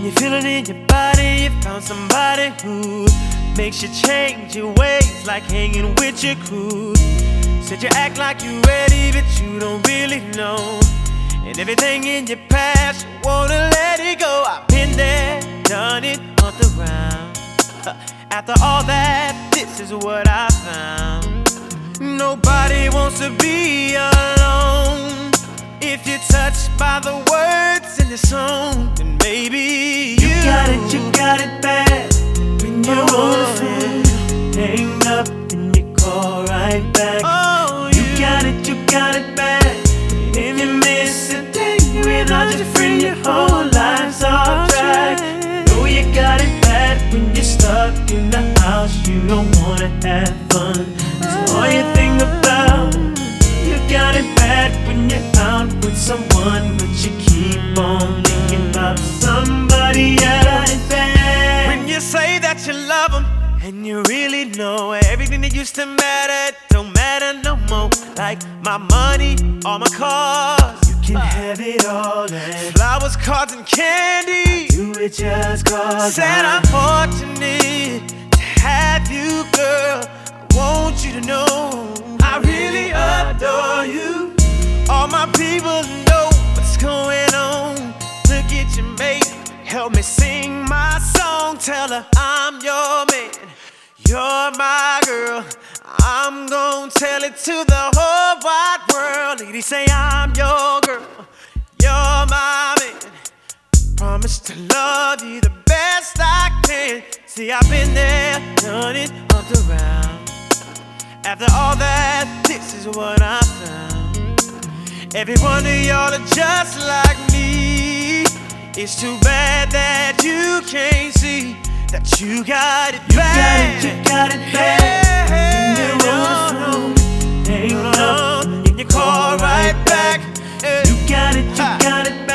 you feel it in your body, you found somebody who makes you change your ways, like hanging with your crew. Said you act like you're ready, but you don't really know. And everything in your past, you wanna let it go. I've been there, done it, on the round. After all that, this is what I found. Nobody wants to be alone. If you're touched by the words in the song, then maybe you got it bad. When you're on the phone, hang up and you call right back. Oh, you got it bad. If you miss a day without your friend, your whole life's off track. Know you got it bad when you're stuck in the house, you don't wanna have fun. That's all you think about. You got it bad when you're out with someone, but you keep on thinking about somebody else. When you say that you love them, and you really know everything that used to matter don't matter no more. Like my money, all my cars, you can have it all. And flowers, cards, and candy, do it just cause. Said I'm fortunate to have you, girl. I want you to know I really adore you. All my people know what's going on. Look at your mate, help me sing my song. Tell her I'm your man, you're my girl. I'm gonna tell it to the whole wide world. Ladies say I'm your girl, you're my man. Promise to love you the best I can. See, I've been there, done it, up around. After all that, this is what I found. Every one of y'all are just like me. It's too bad that you can't see that you got it bad. You got it bad. When you're on the phone, hang up and you call right back. You got it bad.